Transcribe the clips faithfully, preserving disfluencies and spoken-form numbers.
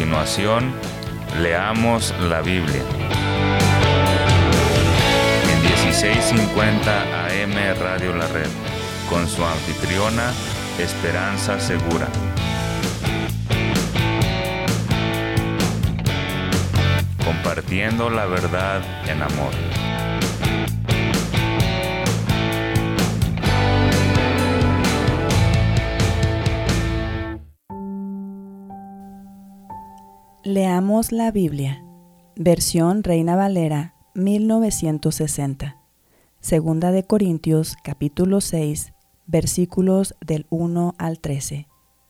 continuación, leamos la Biblia. En dieciséis cincuenta A M Radio La Red, con su anfitriona, Esperanza Segura. Compartiendo la verdad en amor. Leamos la Biblia, versión Reina Valera mil novecientos sesenta, Segunda de Corintios capítulo seis, versículos del uno al trece.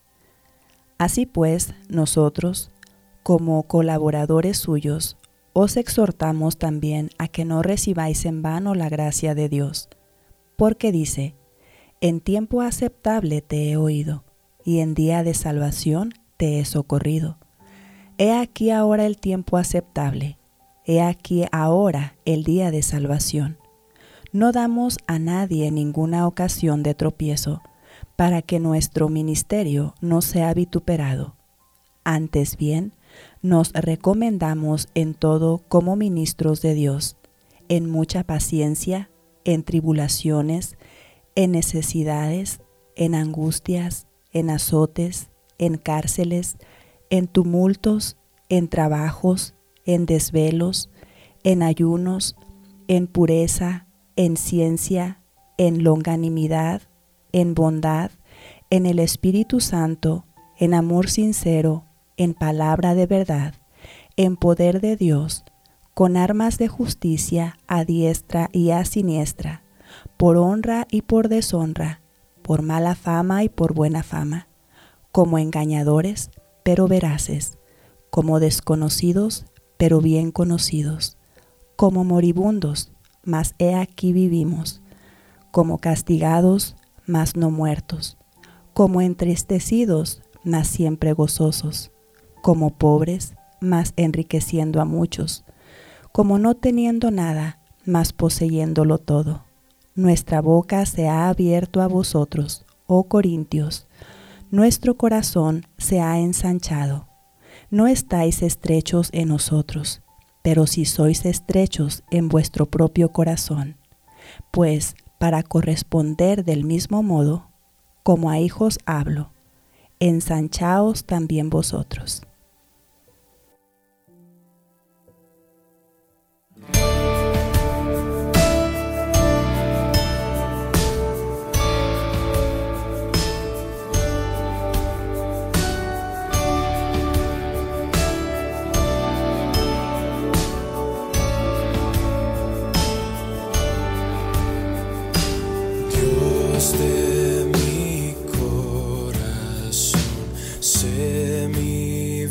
Así pues, nosotros, como colaboradores suyos, os exhortamos también a que no recibáis en vano la gracia de Dios, porque dice, en tiempo aceptable te he oído, y en día de salvación te he socorrido. He aquí ahora el tiempo aceptable, he aquí ahora el día de salvación. No damos a nadie ninguna ocasión de tropiezo, para que nuestro ministerio no sea vituperado. Antes bien, nos recomendamos en todo como ministros de Dios, en mucha paciencia, en tribulaciones, en necesidades, en angustias, en azotes, en cárceles, en tumultos, en trabajos, en desvelos, en ayunos, en pureza, en ciencia, en longanimidad, en bondad, en el Espíritu Santo, en amor sincero, en palabra de verdad, en poder de Dios, con armas de justicia a diestra y a siniestra, por honra y por deshonra, por mala fama y por buena fama, como engañadores, pero veraces, como desconocidos, pero bien conocidos, como moribundos, mas he aquí vivimos, como castigados, mas no muertos, como entristecidos, mas siempre gozosos, como pobres, mas enriqueciendo a muchos, como no teniendo nada, mas poseyéndolo todo. Nuestra boca se ha abierto a vosotros, oh Corintios, nuestro corazón se ha ensanchado. No estáis estrechos en nosotros, pero si sois estrechos en vuestro propio corazón, pues para corresponder del mismo modo, como a hijos hablo, ensanchaos también vosotros. De mi corazón, sé mi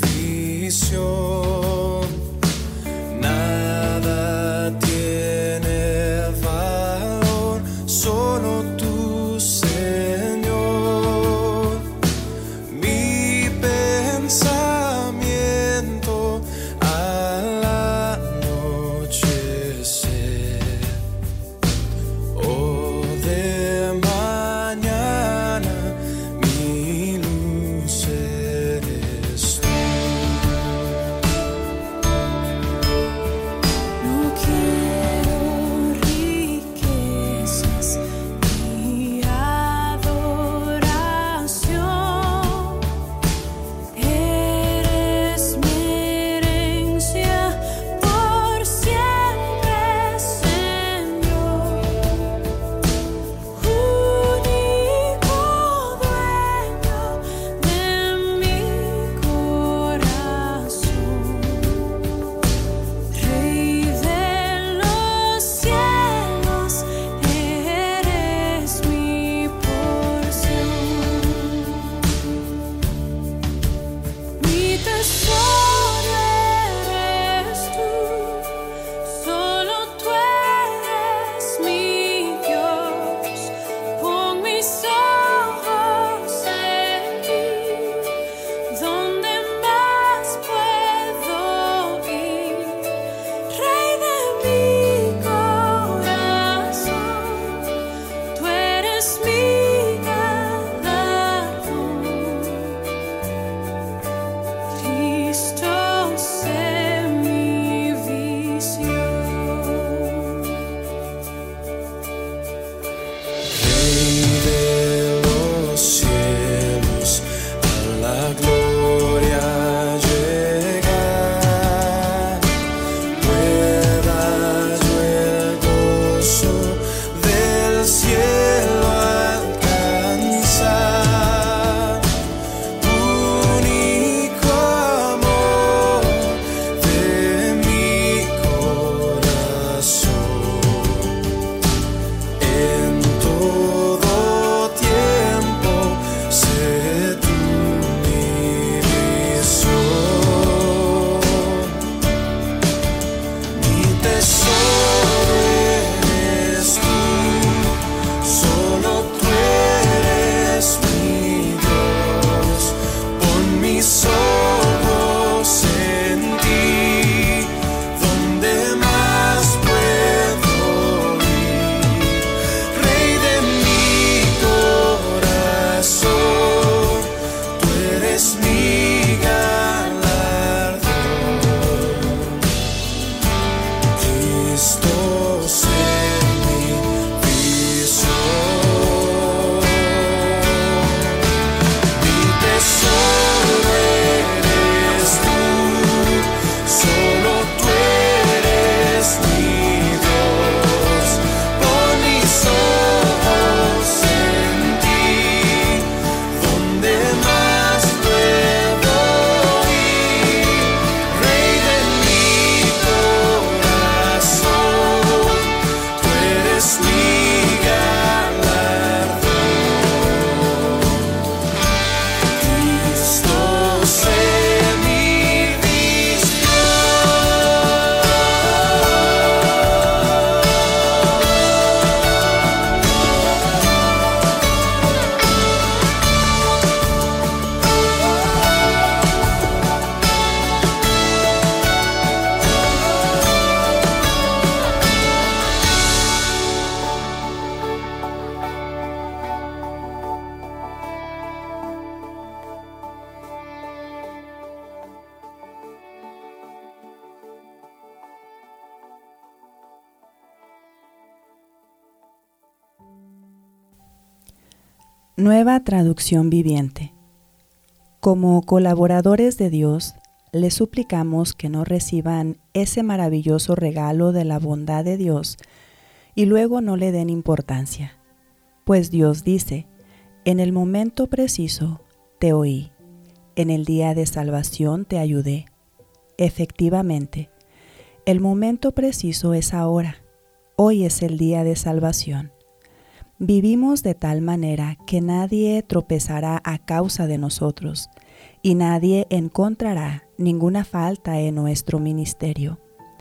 Nueva traducción viviente. Como colaboradores de Dios, les suplicamos que no reciban ese maravilloso regalo de la bondad de Dios y luego no le den importancia. Pues Dios dice, en el momento preciso te oí, en el día de salvación te ayudé. Efectivamente, el momento preciso es ahora, hoy es el día de salvación. Vivimos de tal manera que nadie tropezará a causa de nosotros y nadie encontrará ninguna falta en nuestro ministerio.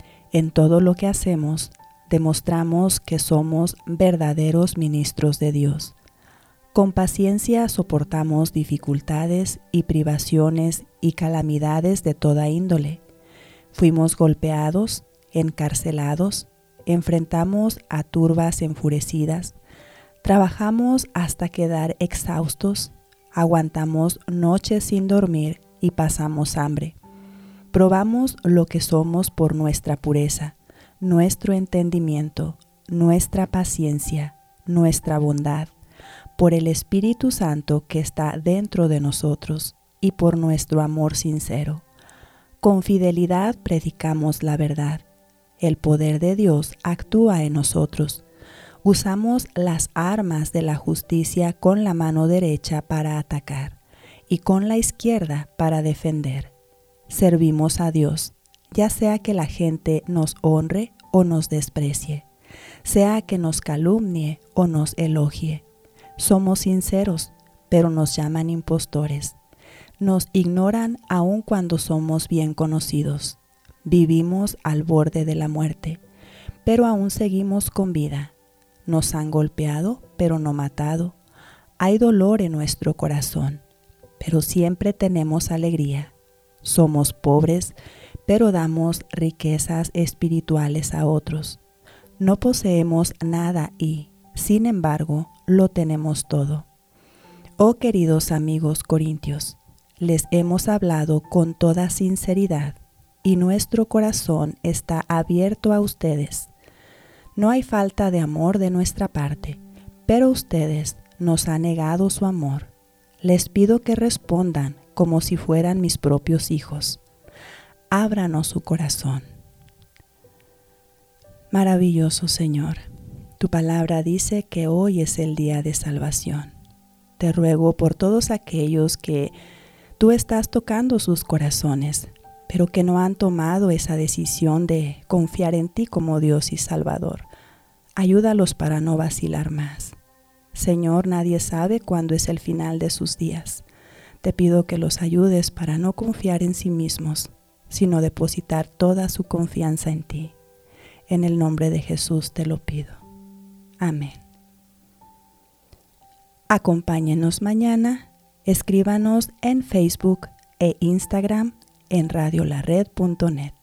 En todo lo que hacemos, demostramos que somos verdaderos ministros de Dios. Con paciencia soportamos dificultades y privaciones y calamidades de toda índole. Fuimos golpeados, encarcelados, enfrentamos a turbas enfurecidas, trabajamos hasta quedar exhaustos, aguantamos noches sin dormir y pasamos hambre. Probamos lo que somos por nuestra pureza, nuestro entendimiento, nuestra paciencia, nuestra bondad, por el Espíritu Santo que está dentro de nosotros y por nuestro amor sincero. Con fidelidad predicamos la verdad. El poder de Dios actúa en nosotros. Usamos las armas de la justicia con la mano derecha para atacar y con la izquierda para defender. Servimos a Dios, ya sea que la gente nos honre o nos desprecie, sea que nos calumnie o nos elogie. Somos sinceros, pero nos llaman impostores. Nos ignoran aun cuando somos bien conocidos. Vivimos al borde de la muerte, pero aún seguimos con vida. Nos han golpeado, pero no matado. Hay dolor en nuestro corazón, pero siempre tenemos alegría. Somos pobres, pero damos riquezas espirituales a otros. No poseemos nada y, sin embargo, lo tenemos todo. Oh queridos amigos corintios, les hemos hablado con toda sinceridad y nuestro corazón está abierto a ustedes. No hay falta de amor de nuestra parte, pero ustedes nos han negado su amor. Les pido que respondan como si fueran mis propios hijos. Ábranos su corazón. Maravilloso Señor, tu palabra dice que hoy es el día de salvación. Te ruego por todos aquellos que tú estás tocando sus corazones, pero que no han tomado esa decisión de confiar en ti como Dios y Salvador. Ayúdalos para no vacilar más. Señor, nadie sabe cuándo es el final de sus días. Te pido que los ayudes para no confiar en sí mismos, sino depositar toda su confianza en ti. En el nombre de Jesús te lo pido. Amén. Acompáñenos mañana, escríbanos en Facebook e Instagram en radio la red punto net.